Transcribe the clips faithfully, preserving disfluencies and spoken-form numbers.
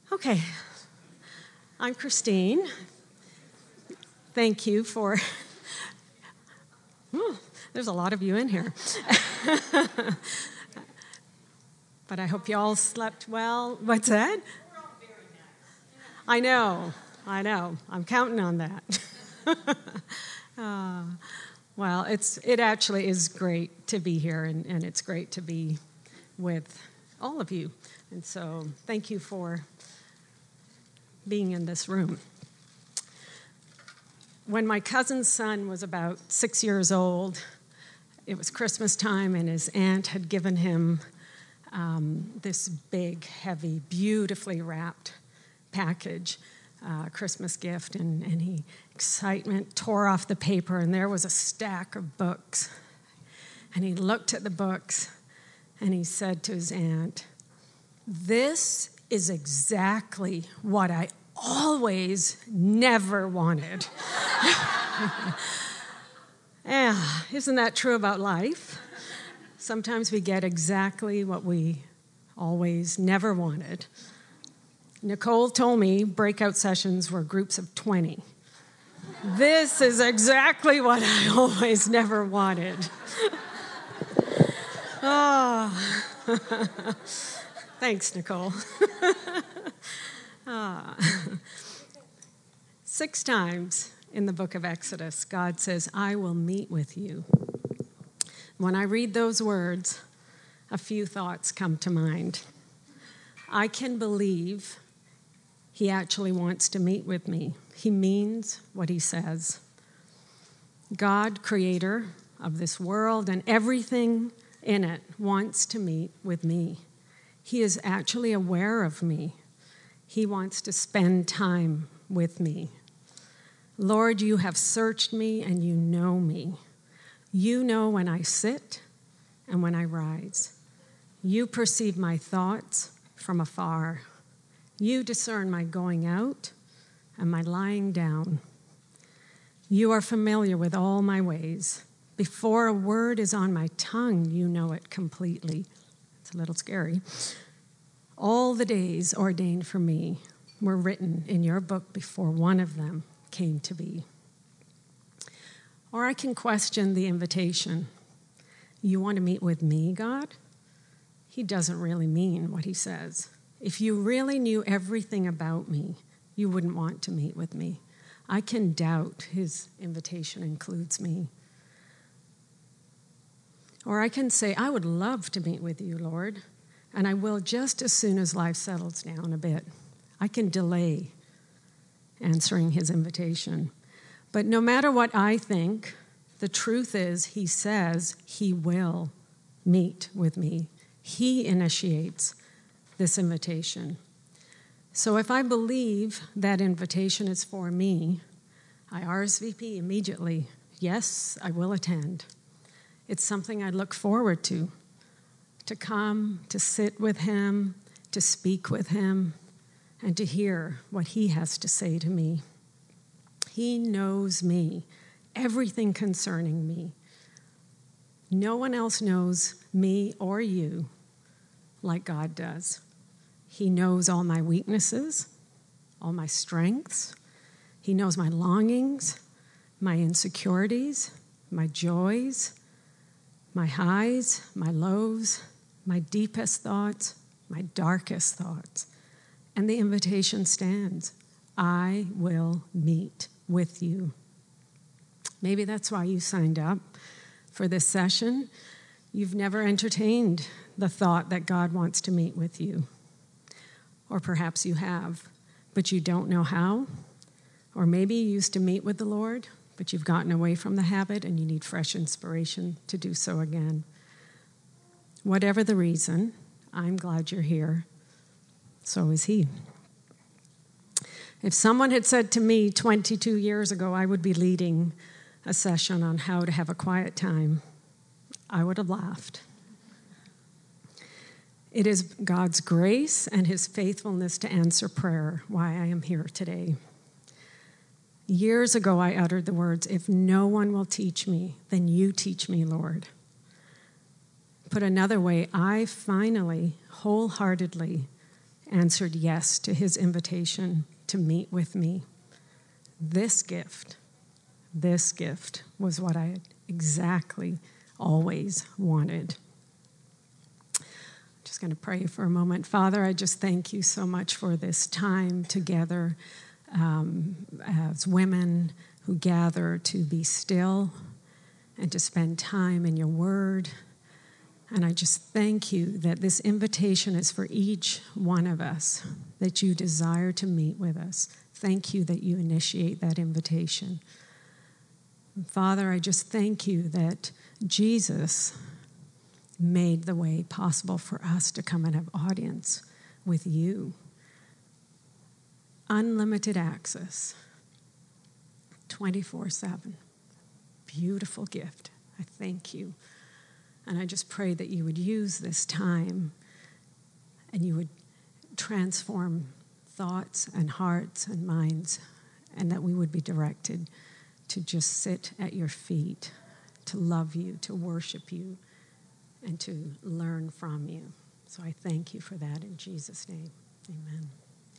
Okay, I'm Christine. Thank you for, oh, there's a lot of you in here. But I hope you all slept well. What's that? I know, I know. I'm counting on that. uh, well, it's it actually is great to be here, and, and it's great to be with all of you. And so thank you for being in this room. When my cousin's son was about six years old, it was Christmas time, and his aunt had given him um, this big, heavy, beautifully wrapped package, uh, Christmas gift, and, and he, excitement, tore off the paper, and there was a stack of books. And he looked at the books, and he said to his aunt, "This is exactly what I always never wanted." Yeah, isn't that true about life? Sometimes we get exactly what we always never wanted. Nicole told me breakout sessions were groups of twenty. This is exactly what I always never wanted. Oh. Thanks, Nicole. ah. Six times in the book of Exodus, God says, "I will meet with you." When I read those words, a few thoughts come to mind. I can believe he actually wants to meet with me. He means what he says. God, creator of this world and everything in it, wants to meet with me. He is actually aware of me. He wants to spend time with me. Lord, you have searched me and you know me. You know when I sit and when I rise. You perceive my thoughts from afar. You discern my going out and my lying down. You are familiar with all my ways. Before a word is on my tongue, you know it completely. It's a little scary. All the days ordained for me were written in your book before one of them came to be. Or I can question the invitation. You want to meet with me, God? He doesn't really mean what he says. If you really knew everything about me, you wouldn't want to meet with me. I can doubt his invitation includes me. Or I can say, I would love to meet with you, Lord, and I will just as soon as life settles down a bit. I can delay answering his invitation. But no matter what I think, the truth is he says he will meet with me. He initiates this invitation. So if I believe that invitation is for me, I R S V P immediately. Yes, I will attend. It's something I look forward to, to come, to sit with him, to speak with him, and to hear what he has to say to me. He knows me, everything concerning me. No one else knows me or you like God does. He knows all my weaknesses, all my strengths. He knows my longings, my insecurities, my joys, my highs, my lows, my deepest thoughts, my darkest thoughts. And the invitation stands. I will meet with you. Maybe that's why you signed up for this session. You've never entertained the thought that God wants to meet with you. Or perhaps you have, but you don't know how. Or maybe you used to meet with the Lord, but you've gotten away from the habit and you need fresh inspiration to do so again. Whatever the reason, I'm glad you're here. So is he. If someone had said to me twenty-two years ago I would be leading a session on how to have a quiet time, I would have laughed. It is God's grace and his faithfulness to answer prayer why I am here today. Years ago, I uttered the words, "If no one will teach me, then you teach me, Lord." Put another way, I finally, wholeheartedly answered yes to his invitation to meet with me. This gift, this gift was what I had exactly always wanted. I'm just going to pray for a moment. Father, I just thank you so much for this time together um, as women who gather to be still and to spend time in your word. And I just thank you that this invitation is for each one of us, that you desire to meet with us. Thank you that you initiate that invitation. And Father, I just thank you that Jesus made the way possible for us to come and have audience with you. Unlimited access, twenty-four seven. Beautiful gift. I thank you. And I just pray that you would use this time and you would transform thoughts and hearts and minds, and that we would be directed to just sit at your feet, to love you, to worship you, and to learn from you. So I thank you for that in Jesus' name. Amen.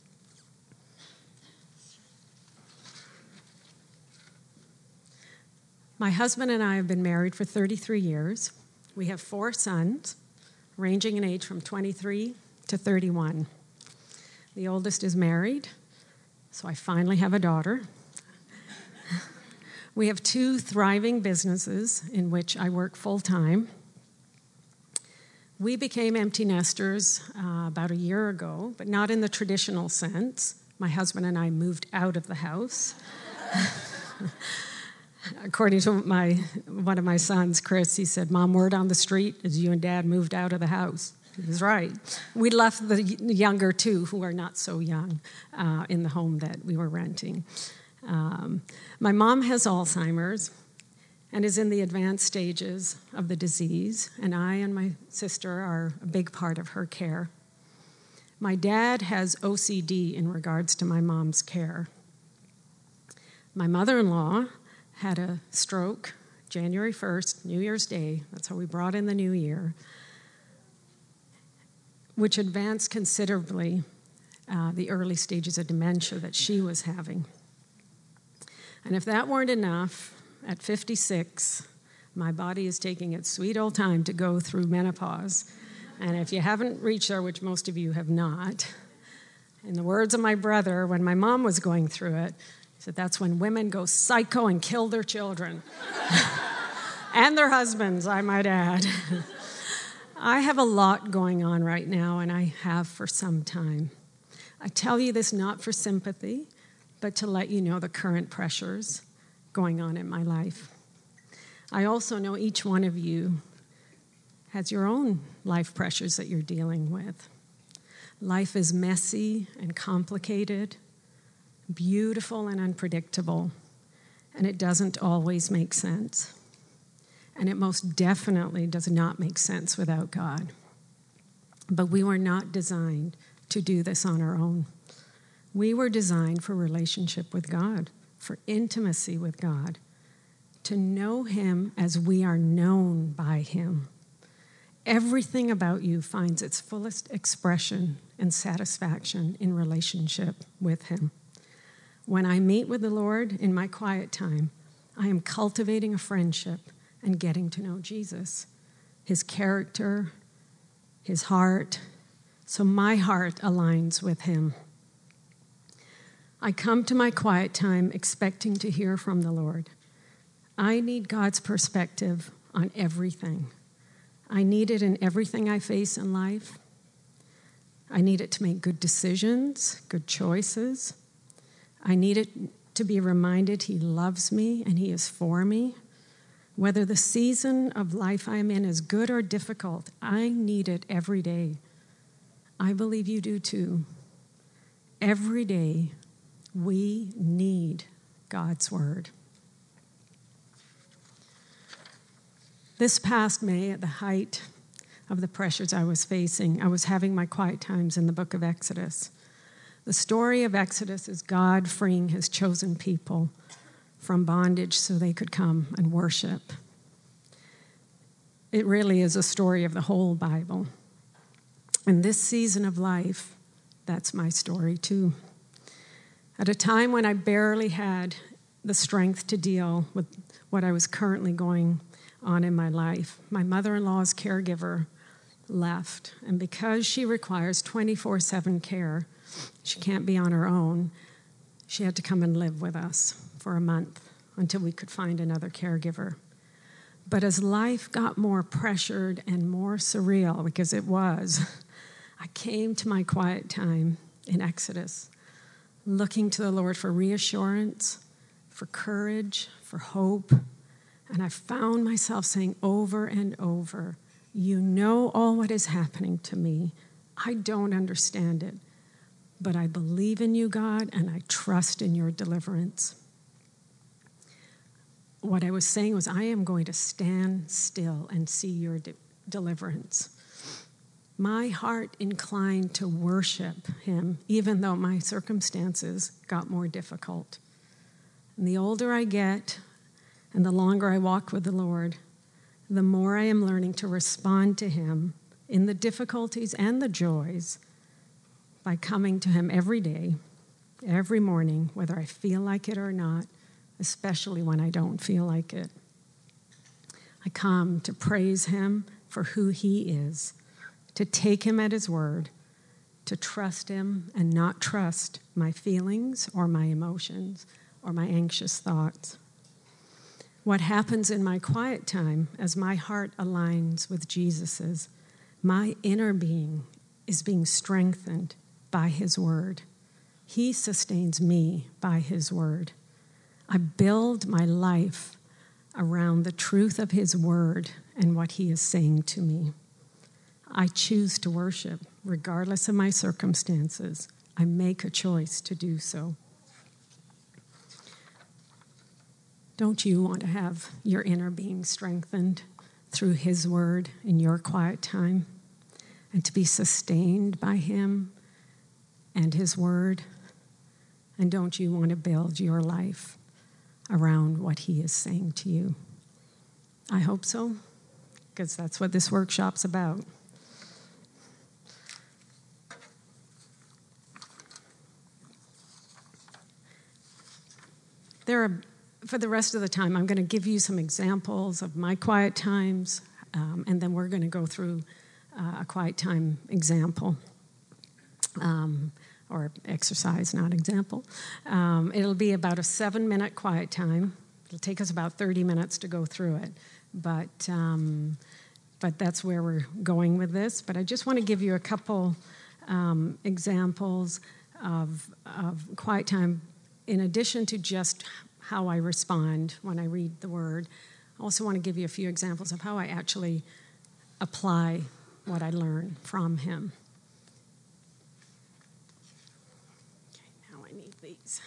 My husband and I have been married for thirty-three years. We have four sons, ranging in age from twenty-three to thirty-one. The oldest is married, so I finally have a daughter. We have two thriving businesses in which I work full-time. We became empty nesters uh, about a year ago, but not in the traditional sense. My husband and I moved out of the house. According to my one of my sons, Chris, he said, "Mom, word on the street is you and Dad moved out of the house." He was right. We left the younger two, who are not so young, uh, in the home that we were renting. Um, my mom has Alzheimer's and is in the advanced stages of the disease, and I and my sister are a big part of her care. My dad has O C D in regards to my mom's care. My mother-in-law had a stroke January first, New Year's Day. That's how we brought in the new year, which advanced considerably uh, the early stages of dementia that she was having. And if that weren't enough, at fifty-six, my body is taking its sweet old time to go through menopause. And if you haven't reached there, which most of you have not, in the words of my brother, when my mom was going through it, he said, that's when women go psycho and kill their children. And their husbands, I might add. I have a lot going on right now, and I have for some time. I tell you this not for sympathy, but to let you know the current pressures going on in my life. I also know each one of you has your own life pressures that you're dealing with. Life is messy and complicated, beautiful and unpredictable, and it doesn't always make sense. And it most definitely does not make sense without God. But we were not designed to do this on our own. We were designed for relationship with God, for intimacy with God, to know him as we are known by him. Everything about you finds its fullest expression and satisfaction in relationship with him. When I meet with the Lord in my quiet time, I am cultivating a friendship and getting to know Jesus, his character, his heart, so my heart aligns with him. I come to my quiet time expecting to hear from the Lord. I need God's perspective on everything. I need it in everything I face in life. I need it to make good decisions, good choices. I need it to be reminded he loves me and he is for me. Whether the season of life I'm in is good or difficult, I need it every day. I believe you do too. Every day, we need God's word. This past May, at the height of the pressures I was facing, I was having my quiet times in the book of Exodus. The story of Exodus is God freeing his chosen people from bondage so they could come and worship. It really is a story of the whole Bible. In this season of life that's my story too. At a time when I barely had the strength to deal with what I was currently going on in my life, my mother-in-law's caregiver left. And because she requires twenty-four seven care, she can't be on her own, she had to come and live with us for a month until we could find another caregiver. But as life got more pressured and more surreal, because it was, I came to my quiet time in Exodus, looking to the Lord for reassurance, for courage, for hope. And I found myself saying over and over, you know all what is happening to me. I don't understand it, but I believe in you, God, and I trust in your deliverance. What I was saying was, I am going to stand still and see your de- deliverance. My heart inclined to worship him, even though my circumstances got more difficult. And the older I get, and the longer I walk with the Lord, the more I am learning to respond to him in the difficulties and the joys by coming to him every day, every morning, whether I feel like it or not, especially when I don't feel like it. I come to praise him for who he is, to take him at his word, to trust him and not trust my feelings or my emotions or my anxious thoughts. What happens in my quiet time as my heart aligns with Jesus's, my inner being is being strengthened by his word. He sustains me by his word. I build my life around the truth of his word and what he is saying to me. I choose to worship regardless of my circumstances. I make a choice to do so. Don't you want to have your inner being strengthened through his word in your quiet time and to be sustained by him and his word? And don't you want to build your life around what he is saying to you? I hope so, because that's what this workshop's about. There are, for the rest of the time, I'm going to give you some examples of my quiet times, um, and then we're going to go through uh, a quiet time example. Um, or exercise, not example. Um, it'll be about a seven-minute quiet time. It'll take us about thirty minutes to go through it, but um, but that's where we're going with this. But I just want to give you a couple um, examples of, of quiet time in addition to just how I respond when I read the Word. I also want to give you a few examples of how I actually apply what I learn from him. These.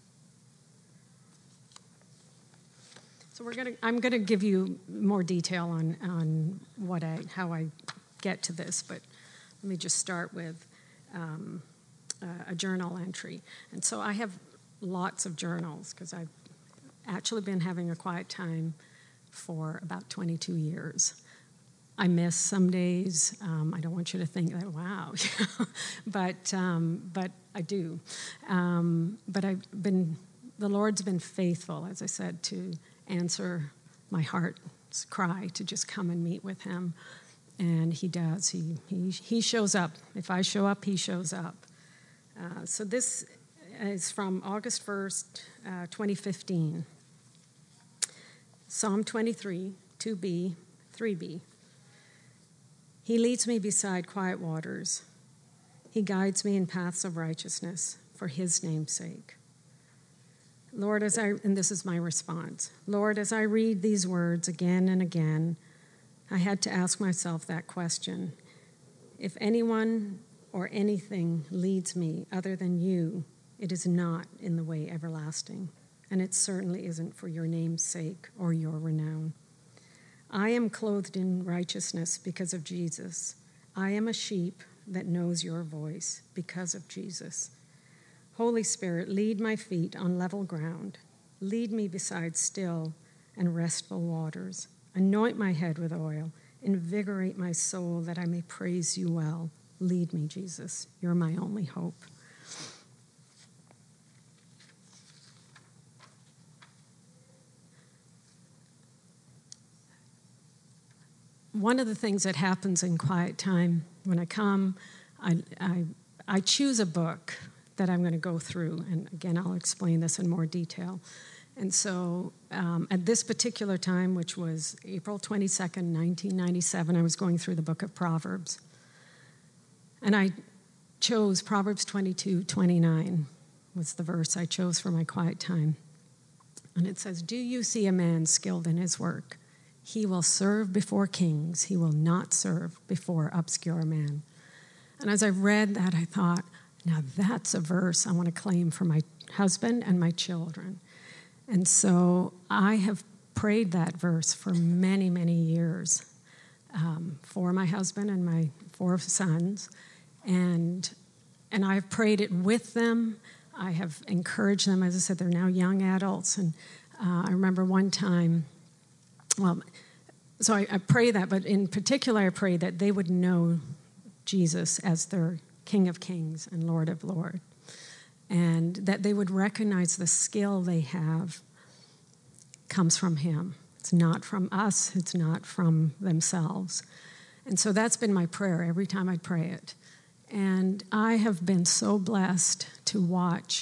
So we're gonna. I'm going to give you more detail on on what I how I get to this, but let me just start with um, uh, a journal entry. And so I have lots of journals because I've actually been having a quiet time for about twenty-two years. I miss some days. Um, I don't want you to think that, wow, but um, but I do. Um, but I've been, the Lord's been faithful, as I said, to answer my heart's cry to just come and meet with him. And he does. He he he shows up. If I show up, he shows up. Uh, so this is from August first, uh, twenty fifteen. Psalm twenty-three, two b, three b. He leads me beside quiet waters. He guides me in paths of righteousness for his name's sake. Lord, as I, and this is my response, Lord, as I read these words again and again, I had to ask myself that question. If anyone or anything leads me other than you, it is not in the way everlasting, and it certainly isn't for your name's sake or your renown. I am clothed in righteousness because of Jesus. I am a sheep that knows your voice because of Jesus. Holy Spirit, lead my feet on level ground. Lead me beside still and restful waters. Anoint my head with oil. Invigorate my soul that I may praise you well. Lead me, Jesus. You're my only hope. One of the things that happens in quiet time when I come, I, I, I choose a book that I'm going to go through. And again, I'll explain this in more detail. And so um, at this particular time, which was April twenty-second, nineteen ninety-seven, I was going through the book of Proverbs. And I chose Proverbs twenty-two twenty-nine was the verse I chose for my quiet time. And it says, "Do you see a man skilled in his work? He will serve before kings. He will not serve before obscure men." And as I read that, I thought, now that's a verse I want to claim for my husband and my children. And so I have prayed that verse for many, many years um, for my husband and my four sons. And, and I've prayed it with them. I have encouraged them. As I said, they're now young adults. And uh, I remember one time, well, so I, I pray that, but in particular I pray that they would know Jesus as their King of Kings and Lord of Lords, and that they would recognize the skill they have comes from him. It's not from us. It's not from themselves. And so that's been my prayer every time I pray it. And I have been so blessed to watch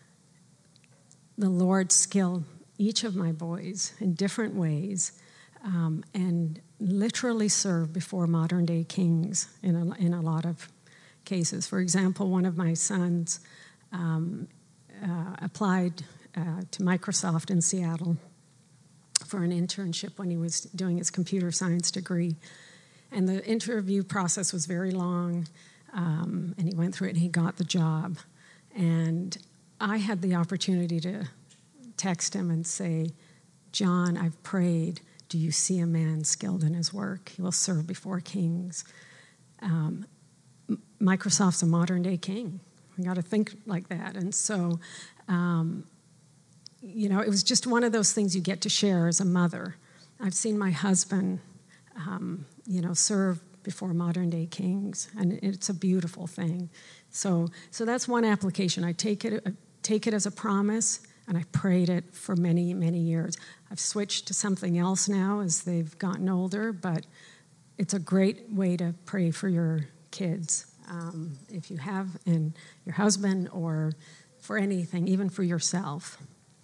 the Lord skill each of my boys in different ways, um, and literally serve before modern-day kings in a, in a lot of cases. For example, one of my sons um, uh, applied uh, to Microsoft in Seattle for an internship when he was doing his computer science degree. And the interview process was very long, um, and he went through it and he got the job. And I had the opportunity to text him and say, "John, I've prayed. Do you see a man skilled in his work? He will serve before kings." Um, Microsoft's a modern-day king. We got to think like that. And so, um, you know, it was just one of those things you get to share as a mother. I've seen my husband, um, you know, serve before modern-day kings, and it's a beautiful thing. So, so that's one application. I take it, I take it as a promise, and I prayed it for many, many years. I've switched to something else now as they've gotten older, but it's a great way to pray for your kids. Um, if you have, and your husband, or for anything, even for yourself.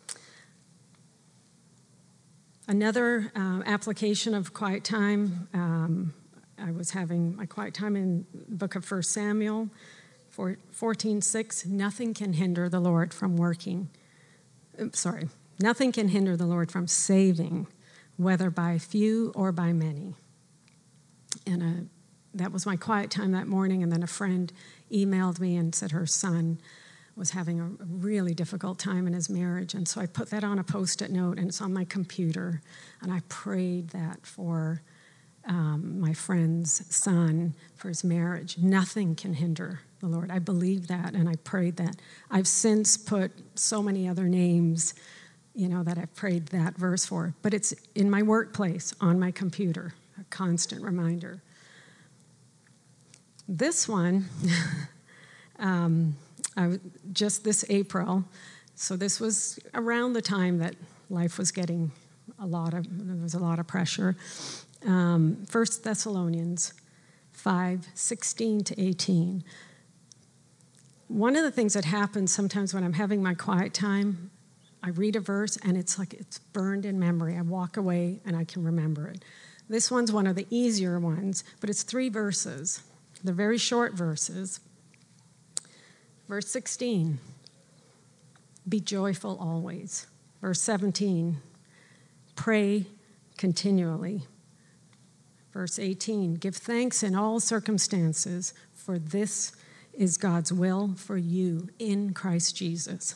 Another uh, application of quiet time, um, I was having my quiet time in the book of First Samuel, fourteen six, nothing can hinder the Lord from working. Sorry, nothing can hinder the Lord from saving, whether by few or by many. And a That was my quiet time that morning, and then a friend emailed me and said her son was having a really difficult time in his marriage, and so I put that on a Post-it note, and it's on my computer, and I prayed that for um, my friend's son, for his marriage. Nothing can hinder the Lord. I believe that, and I prayed that. I've since put so many other names, you know, that I've prayed that verse for, but it's in my workplace, on my computer, a constant reminder. This one, um, I, just this April, so this was around the time that life was getting a lot of, there was a lot of pressure. Um, First Thessalonians five, sixteen to eighteen. One of the things that happens sometimes when I'm having my quiet time, I read a verse and it's like it's burned in memory. I walk away and I can remember it. This one's one of the easier ones, but it's three verses. They're very short verses. Verse sixteen, be joyful always. Verse seventeen, pray continually. Verse eighteen, give thanks in all circumstances, for this is God's will for you in Christ Jesus.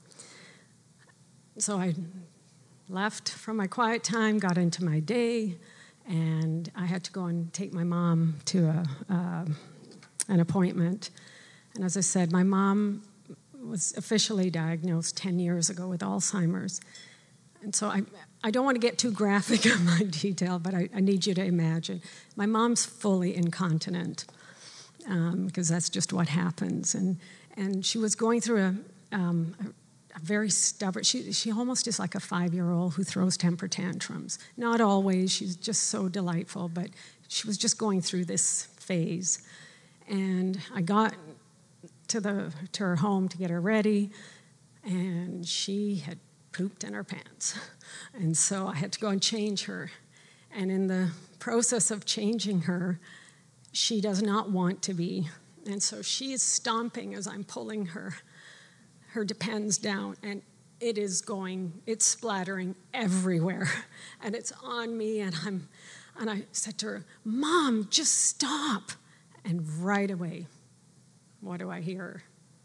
So I left from my quiet time, got into my day, and I had to go and take my mom to a, uh, an appointment. And as I said, my mom was officially diagnosed ten years ago with Alzheimer's. And so I, I don't want to get too graphic on my detail, but I, I need you to imagine. My mom's fully incontinent. um, because that's just what happens. And and she was going through a, um, a, a very stubborn, she, she almost is like a five-year-old who throws temper tantrums. Not always, she's just so delightful, but she was just going through this phase. And I got to the to her home to get her ready, and she had pooped in her pants. And so I had to go and change her. And in the process of changing her, she does not want to be. And so she is stomping as I'm pulling her, her Depends down, and it is going, it's splattering everywhere. And it's on me, and I'm, and I said to her, Mom, just stop. And right away, what do I hear?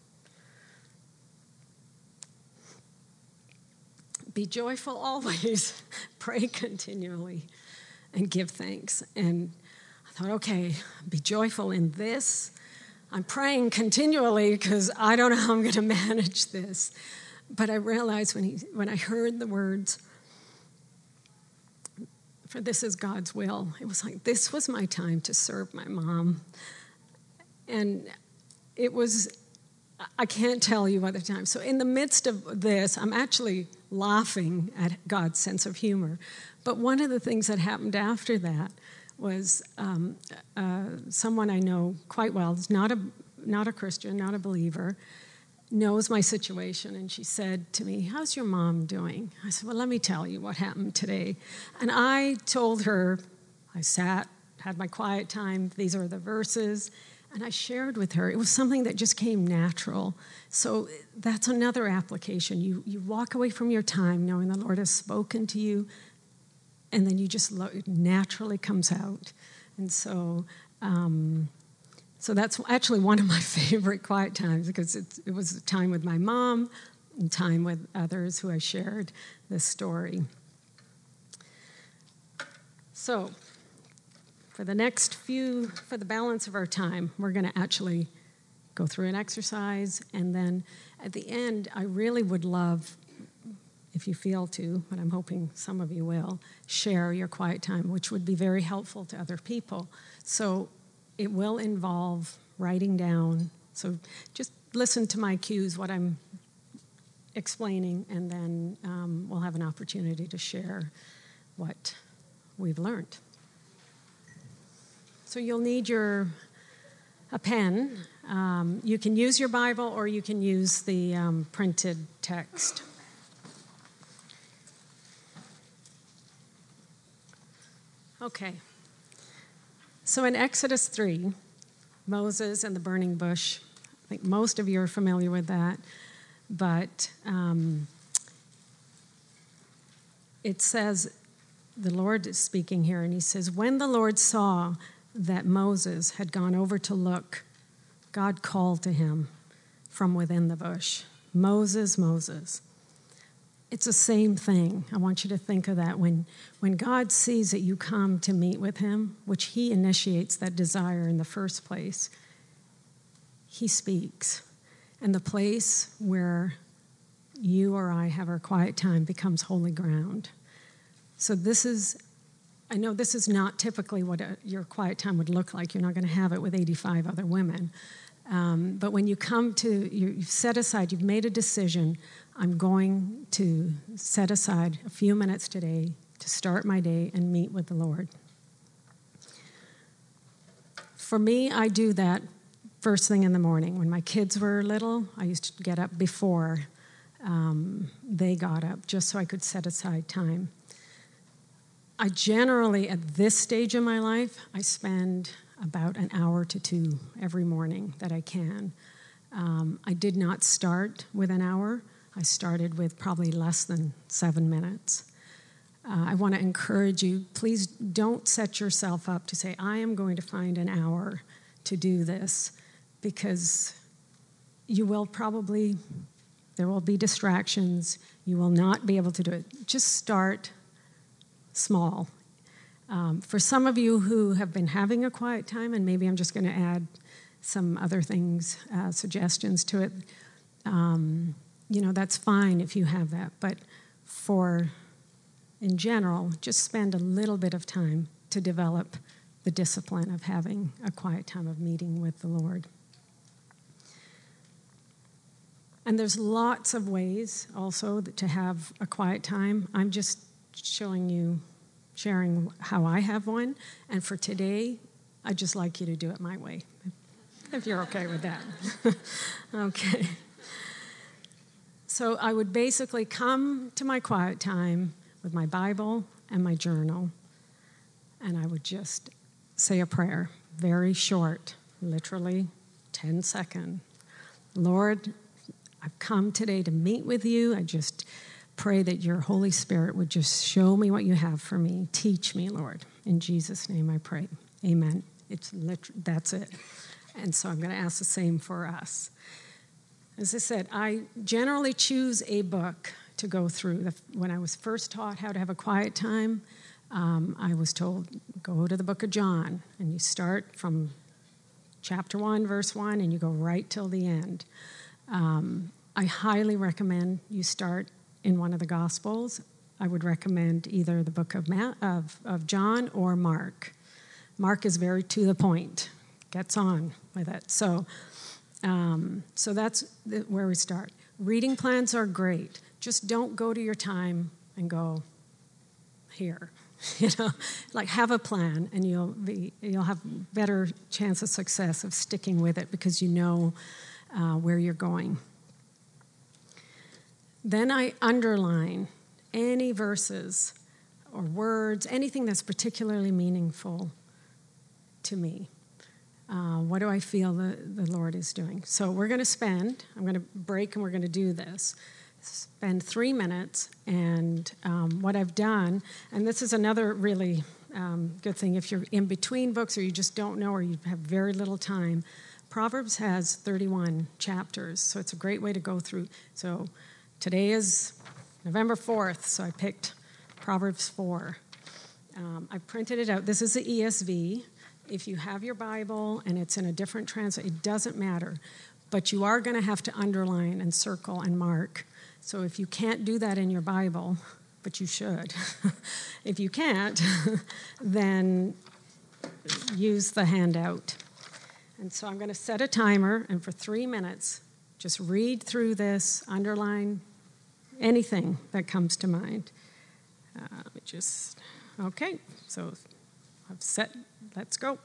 Be joyful always, pray continually, and give thanks. And I thought, okay, be joyful in this. I'm praying continually because I don't know how I'm going to manage this. But I realized when he, when I heard the words, for this is God's will, it was like, this was my time to serve my mom. And it was, I can't tell you other times. So in the midst of this, I'm actually laughing at God's sense of humor. But one of the things that happened after that was um, uh, someone I know quite well, is not a not a Christian, not a believer, knows my situation, and she said to me, how's your mom doing? I said, well, let me tell you what happened today. And I told her, I sat, had my quiet time, these are the verses, and I shared with her. It was something that just came natural. So that's another application. You, you walk away from your time knowing the Lord has spoken to you, and then you just, lo- it naturally comes out. And so um, so that's actually one of my favorite quiet times, because it's, it was a time with my mom and time with others who I shared this story. So for the next few, for the balance of our time, we're going to actually go through an exercise, and then at the end, I really would love, if you feel to, but I'm hoping some of you will, share your quiet time, which would be very helpful to other people. So it will involve writing down. So just listen to my cues, what I'm explaining, and then um, we'll have an opportunity to share what we've learned. So you'll need your a pen. Um, you can use your Bible, or you can use the um, printed text. Okay. So in Exodus three, Moses and the burning bush, I think most of you are familiar with that, but um, it says, the Lord is speaking here, and he says, when the Lord saw that Moses had gone over to look, God called to him from within the bush, Moses, Moses. It's the same thing. I want you to think of that. When, when God sees that you come to meet with him, which he initiates that desire in the first place, he speaks. And the place where you or I have our quiet time becomes holy ground. So this is, I know this is not typically what a, your quiet time would look like. You're not going to have it with eighty-five other women. Um, but when you come to, you, you've set aside, you've made a decision, I'm going to set aside a few minutes today to start my day and meet with the Lord. For me, I do that first thing in the morning. When my kids were little, I used to get up before um, they got up, just so I could set aside time. I generally, at this stage of my life, I spend about an hour to two every morning that I can. Um, I did not start with an hour. I started with probably less than seven minutes. Uh, I want to encourage you, please don't set yourself up to say, I am going to find an hour to do this, because you will probably, there will be distractions. You will not be able to do it. Just start small. Um, for some of you who have been having a quiet time, and maybe I'm just going to add some other things, uh, suggestions to it, um, you know, that's fine if you have that. But for, in general, just spend a little bit of time to develop the discipline of having a quiet time of meeting with the Lord. And there's lots of ways also to have a quiet time. I'm just showing you, sharing how I have one. And for today, I'd just like you to do it my way, if you're okay with that. Okay. So I would basically come to my quiet time with my Bible and my journal, and I would just say a prayer, very short, literally ten seconds. Lord, I've come today to meet with you. I just pray that your Holy Spirit would just show me what you have for me. Teach me, Lord. In Jesus' name I pray. Amen. It's lit- that's it. And so I'm going to ask the same for us. As I said, I generally choose a book to go through. The, when I was first taught how to have a quiet time, um, I was told, go to the book of John, and you start from chapter one, verse one, and you go right till the end. Um, I highly recommend you start in one of the Gospels. I would recommend either the book of, Ma- of, of John or Mark. Mark is very to the point, gets on with it. So, um, so that's the, where we start. Reading plans are great. Just don't go to your time and go here. You know, like have a plan, and you'll be you'll have better chance of success of sticking with it because you know Uh, where you're going. Then I underline any verses or words, anything that's particularly meaningful to me. Uh, what do I feel the, the Lord is doing? So we're going to spend, I'm going to break and we're going to do this, spend three minutes, and um, what I've done, and this is another really um, good thing if you're in between books or you just don't know or you have very little time. Proverbs has thirty-one chapters, so it's a great way to go through. So today is November fourth, so I picked Proverbs four. Um, I printed it out. This is the E S V. If you have your Bible and it's in a different translation, it doesn't matter. But you are going to have to underline and circle and mark. So if you can't do that in your Bible, but you should, if you can't, then use the handout. And so I'm going to set a timer, and for three minutes, just read through this, underline anything that comes to mind. Uh, let me just, okay, so I've set, let's go.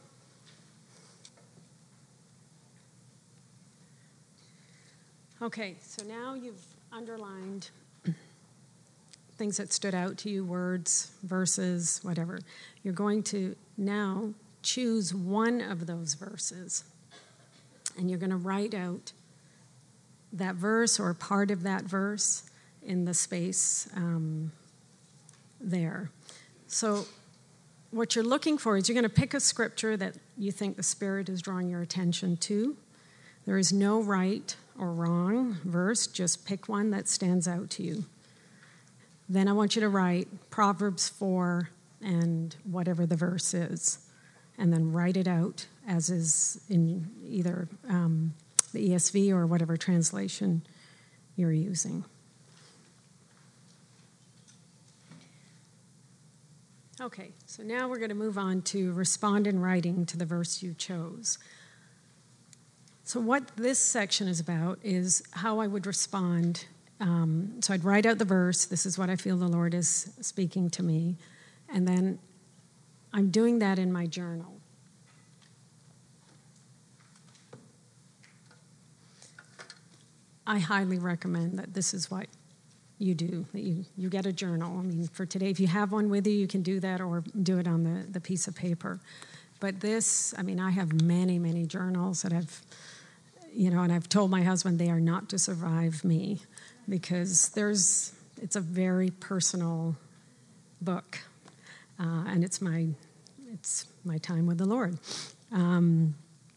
Okay, so now you've underlined things that stood out to you, words, verses, whatever. You're going to now choose one of those verses, and you're going to write out that verse or part of that verse in the space um, there. So what you're looking for is you're going to pick a scripture that you think the Spirit is drawing your attention to. There is no right or wrong verse, just pick one that stands out to you. Then I want you to write Proverbs four and whatever the verse is, and then write it out as is in either um, the E S V or whatever translation you're using. Okay, so now we're going to move on to respond in writing to the verse you chose. So what this section is about is how I would respond. Um, so I'd write out the verse, this is what I feel the Lord is speaking to me, and then I'm doing that in my journal. I highly recommend that this is what you do, that you, you get a journal. I mean, for today, if you have one with you, you can do that or do it on the, the piece of paper. But this, I mean, I have many, many journals that I've, you know, and I've told my husband they are not to survive me because there's, it's a very personal book. Uh, and it's my, it's my time with the Lord. Um,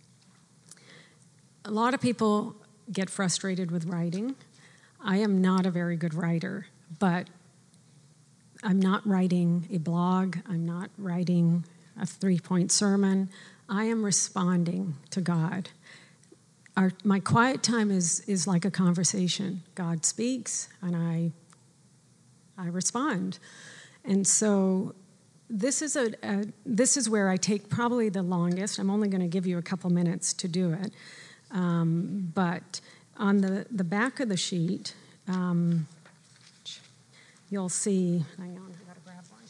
a lot of people get frustrated with writing. I am not a very good writer, but I'm not writing a blog. I'm not writing a three-point sermon. I am responding to God. Our, my quiet time is is like a conversation. God speaks, and I I respond. And so this is a, a this is where I take probably the longest. I'm only going to give you a couple minutes to do it. Um, but on the, the back of the sheet, um, you'll see, hang on, I gotta grab one.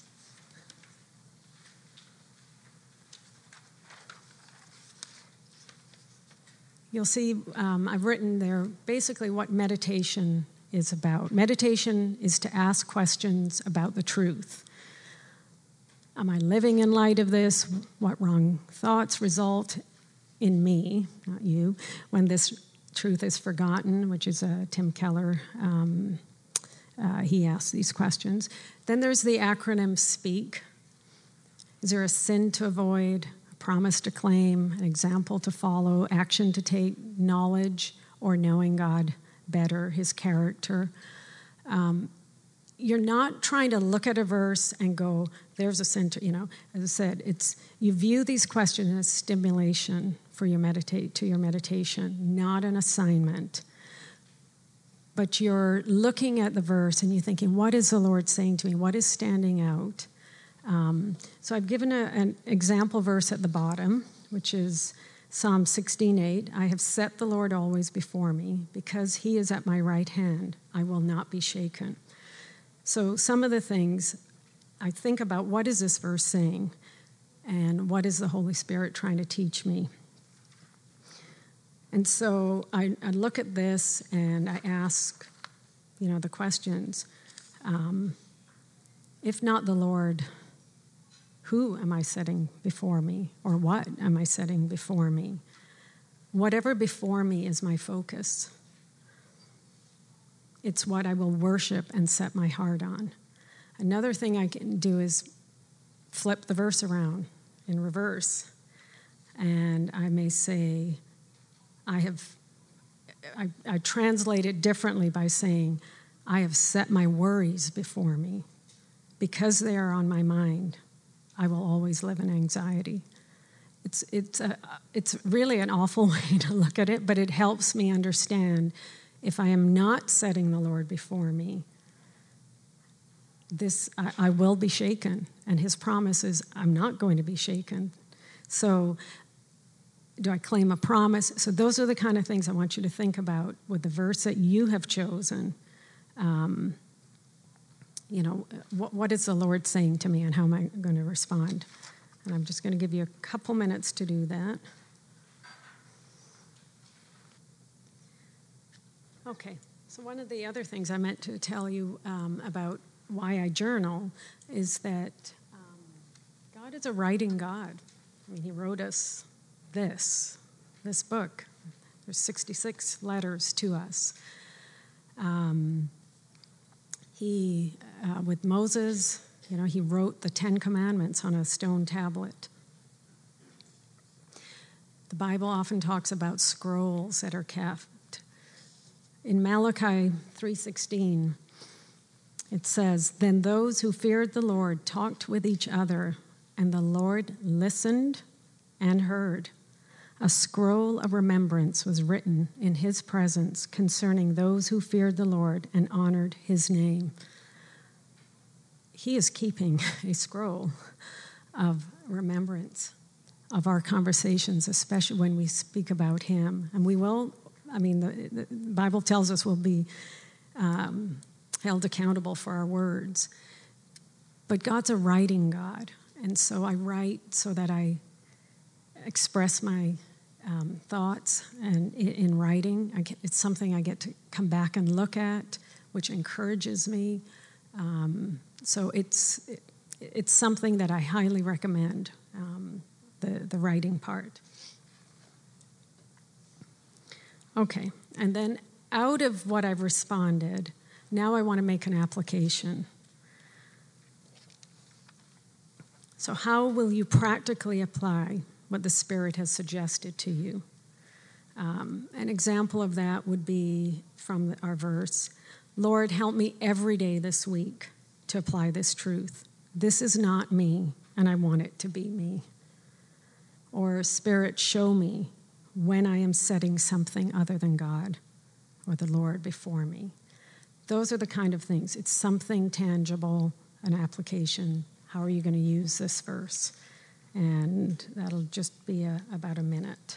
You'll see um, I've written there basically what meditation is about. Meditation is to ask questions about the truth. Am I living in light of this? What wrong thoughts result in me, not you, when this truth is forgotten, which is a Tim Keller, um, uh, he asks these questions. Then there's the acronym SPEAK. Is there a sin to avoid, a promise to claim, an example to follow, action to take, knowledge, or knowing God better, his character? Um, You're not trying to look at a verse and go, there's a center, you know. As I said, it's you view these questions as stimulation for your meditate to your meditation, not an assignment. But you're looking at the verse and you're thinking, what is the Lord saying to me? What is standing out? Um, so I've given a, an example verse at the bottom, which is Psalm sixteen eight. I have set the Lord always before me. Because he is at my right hand, I will not be shaken. So some of the things I think about, what is this verse saying? And what is the Holy Spirit trying to teach me? And so I, I look at this and I ask, you know, the questions. Um, if not the Lord, who am I setting before me? Or what am I setting before me? Whatever before me is my focus. It's what I will worship and set my heart on. Another thing I can do is flip the verse around in reverse. And I may say, I have, I, I translate it differently by saying, I have set my worries before me. Because they are on my mind, I will always live in anxiety. It's, it's, a, it's really an awful way to look at it, but it helps me understand if I am not setting the Lord before me, this I, I will be shaken. And his promise is I'm not going to be shaken. So do I claim a promise? So those are the kind of things I want you to think about with the verse that you have chosen. Um, you know, what, what is the Lord saying to me and how am I going to respond? And I'm just going to give you a couple minutes to do that. Okay, so one of the other things I meant to tell you um, about why I journal is that um, God is a writing God. I mean, he wrote us this, this book. There's sixty-six letters to us. Um, he, uh, with Moses, you know, he wrote the Ten Commandments on a stone tablet. The Bible often talks about scrolls that are kept. In Malachi three sixteen, it says, "Then those who feared the Lord talked with each other, and the Lord listened and heard. A scroll of remembrance was written in his presence concerning those who feared the Lord and honored his name." He is keeping a scroll of remembrance of our conversations, especially when we speak about him. And we will, I mean, the, the Bible tells us we'll be um, held accountable for our words. But God's a writing God. And so I write so that I express my um, thoughts and in, in writing. I get, it's something I get to come back and look at, which encourages me. Um, so it's it, it's something that I highly recommend, um, the, the writing part. Okay, and then out of what I've responded, now I want to make an application. So how will you practically apply what the Spirit has suggested to you? Um, an example of that would be from our verse, "Lord, help me every day this week to apply this truth. This is not me, and I want it to be me." Or, "Spirit, show me when I am setting something other than God or the Lord before me." Those are the kind of things. It's something tangible, an application. how are you going to use this verse? And that'll just be a, about a minute.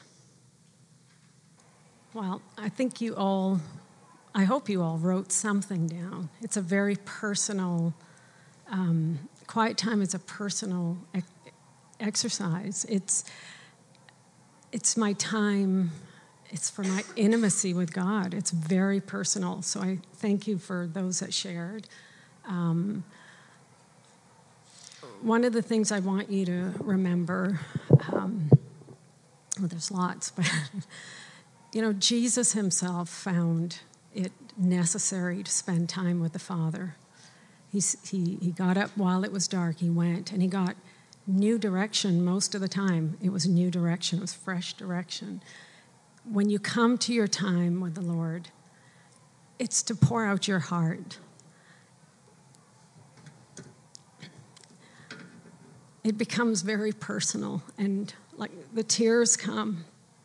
Well, I think you all, I hope you all wrote something down. It's a very personal, um, quiet time is a personal ex- exercise. It's, it's my time, it's for my intimacy with God. It's very personal. So I thank you for those that shared. Um, one of the things I want you to remember, um, well, there's lots, but you know, Jesus himself found it necessary to spend time with the Father. He's, he, he got up while it was dark. He went, and he got new direction most of the time. It was new direction. It was fresh direction. When you come to your time with the Lord, it's to pour out your heart. It becomes very personal, and like the tears come.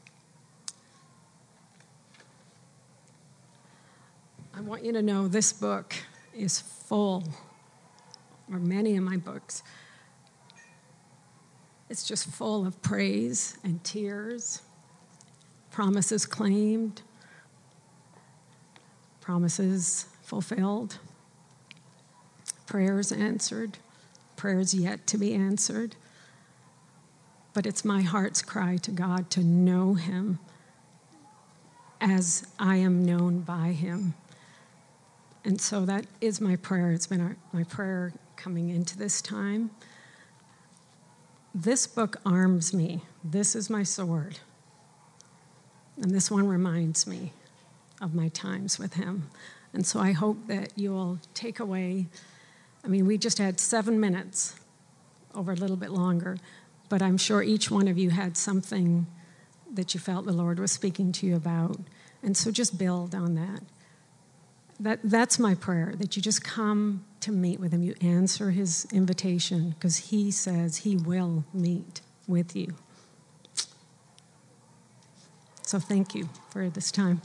I want you to know this book is full, or many of my books, it's just full of praise and tears, promises claimed, promises fulfilled, prayers answered, prayers yet to be answered. But it's my heart's cry to God to know him as I am known by him. And so that is my prayer. It's been our, my prayer coming into this time. This book arms me. This is my sword. And this one reminds me of my times with him. And so I hope that you'll take away, I mean, we just had seven minutes, over a little bit longer, but I'm sure each one of you had something that you felt the Lord was speaking to you about. And so just build on that. That that's my prayer, that you just come to meet with him. You answer his invitation, because he says he will meet with you. So thank you for this time.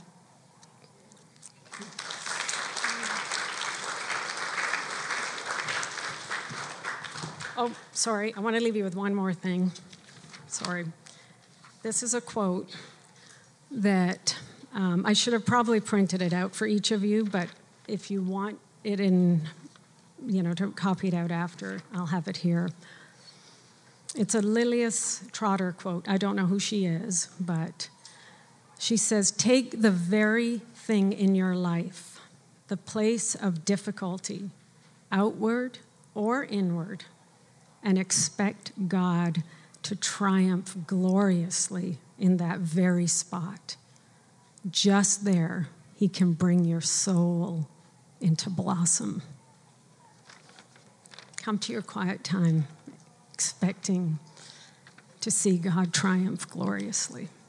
Oh, sorry, I want to leave you with one more thing. Sorry. This is a quote that um, I should have probably printed it out for each of you, but if you want it in, you know, to copy it out after, I'll have it here. It's a Lilias Trotter quote. I don't know who she is, but she says, "Take the very thing in your life, the place of difficulty, outward or inward, and expect God to triumph gloriously in that very spot. Just there, he can bring your soul into blossom." Come to your quiet time expecting to see God triumph gloriously.